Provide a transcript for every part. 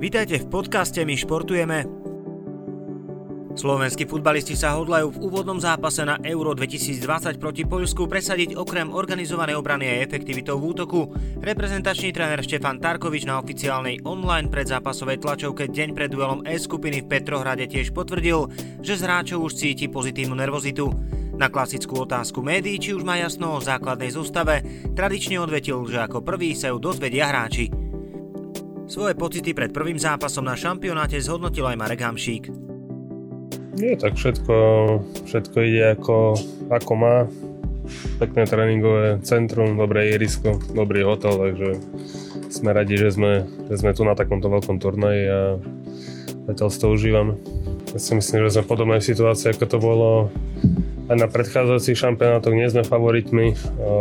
Vítajte v podcaste My športujeme. Slovenskí futbalisti sa hodlajú v úvodnom zápase na Euro 2020 proti Poľsku presadiť okrem organizovanej obrany aj efektivitou v útoku. Reprezentačný tréner Štefan Tarkovič na oficiálnej online predzápasovej tlačovke deň pred duelom E skupiny v Petrohrade tiež potvrdil, že z hráčov už cíti pozitívnu nervozitu. Na klasickú otázku médií, či už má jasno o základnej zostave, tradične odvetil, že ako prvý sa ju dozvedia hráči. Svoje pocity pred prvým zápasom na šampionáte zhodnotil aj Marek Hamšík. Nie, tak všetko ide ako má. Pekné tréningové centrum, dobré ihrisko, dobrý hotel, takže sme radi, že sme tu na takomto veľkom turnaji a zatiaľ si to užívame. Ja si myslím, že sme v podobnej situácii, ako to bolo aj na predchádzajúcich šampionátoch. Nie sme favoritmi,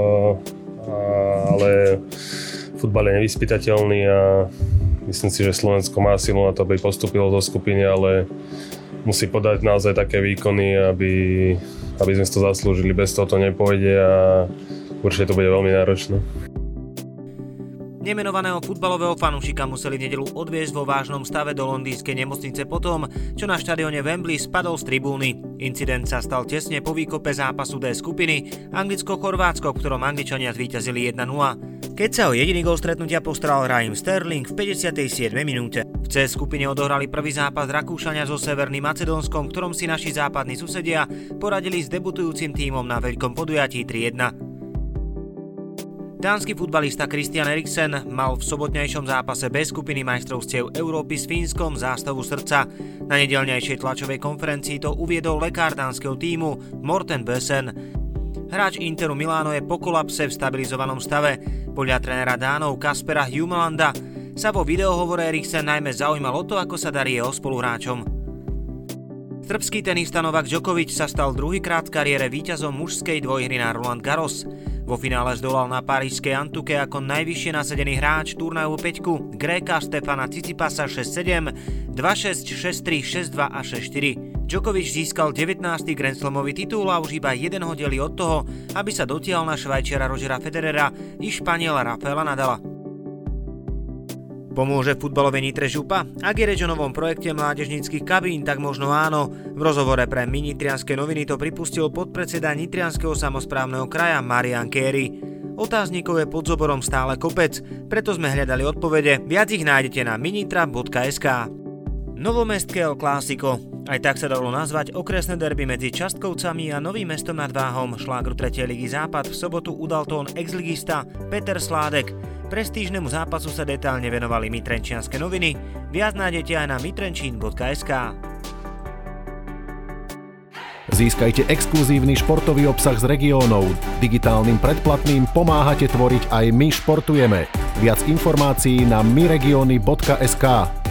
ale futbal je nevyspytateľný a myslím si, že Slovensko má silu na to, aby postúpilo do skupiny, ale musí podať naozaj také výkony, aby sme si to zaslúžili. Bez toho to nepôjde a určite to bude veľmi náročné. Nemenovaného futbalového fanúšika museli v nedeľu odviesť vo vážnom stave do londýnskej nemocnice potom, čo na štadióne Wembley spadol z tribúny. Incident sa stal tesne po výkope zápasu D skupiny Anglicko-Chorvátsko, v ktorom Angličania zvíťazili 1-0. Keď sa o jediný gól stretnutia postaral Raheem Sterling v 57. minúte. V C skupine odohrali prvý zápas Rakúšania so Severným Macedónskom, v ktorom si naši západní susedia poradili s debutujúcim tímom na veľkom podujatí 3-1. Dánsky futbalista Christian Eriksen mal v sobotnejšom zápase B skupiny majstrovstiev Európy s Fínskom zástavu srdca. Na nedeľnejšej tlačovej konferencii to uviedol lekár dánskeho tímu Morten Bøsen. Hráč Interu Miláno je po kolapse v stabilizovanom stave. Podľa trénera Dánov Kaspera Humelanda sa vo videohovore Eriksen najmä zaujímal o to, ako sa darí jeho spoluhráčom. Srbský tenista Novak Djokovic sa stal druhýkrát v kariére víťazom mužskej dvojhry na Roland Garros. Vo finále zdolal na parížskej Antuke ako najvyššie nasadený hráč turnajovú peťku Gréka Stefana Tsitsipasa 6-7, 2-6, 6-3, 6-2 a 6-4. Djokovic získal 19. Grand Slamový titul a už iba jeden ho delí od toho, aby sa dotiahol na Švajčiara Rogera Federera i Španiela Rafaela Nadala. Pomôže futbalovej Nitre župa? Ak je reč o novom projekte mládežníckych kabín, tak možno áno. V rozhovore pre Nitrianske noviny to pripustil podpredseda Nitrianskeho samosprávneho kraja Marian Kéry. Otáznikov je pod zoborom stále kopec, preto sme hľadali odpovede. Viac ich nájdete na minitra.sk. Novomestské El Clásico. Aj tak sa dalo nazvať okresné derby medzi Častkovcami a Novým Mestom nad Váhom. Šlágru 3. ligy Západ v sobotu udal tón exligista Peter Sládek. Prestížnemu zápasu sa detálne venovali My Trenčianske noviny. Viac nájdete aj na mitrenčín.sk. Získajte exkluzívny športový obsah z regiónov. Digitálnym predplatným pomáhate tvoriť aj My športujeme. Viac informácií na myregiony.sk.